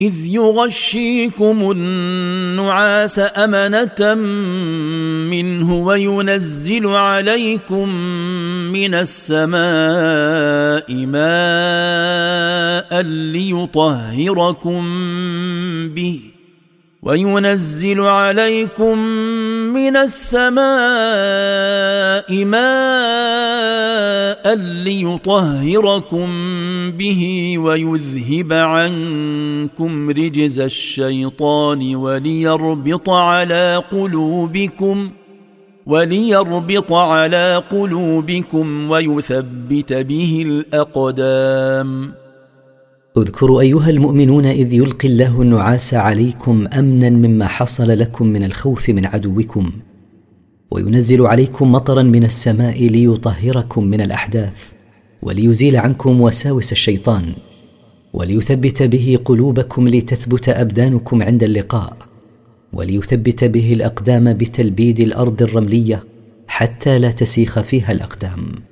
إذ يغشيكم النعاس أمنة منه وينزل عليكم من السماء ماء ليطهركم به ويذهب عنكم رجز الشيطان وليربط على قلوبكم ويثبت به الأقدام. اذكروا أيها المؤمنون إذ يلقي الله النعاس عليكم أمنا مما حصل لكم من الخوف من عدوكم، وينزل عليكم مطرا من السماء ليطهركم من الأحداث وليزيل عنكم وساوس الشيطان، وليثبت به قلوبكم لتثبت أبدانكم عند اللقاء، وليثبت به الأقدام بتلبيد الأرض الرملية حتى لا تسيخ فيها الأقدام.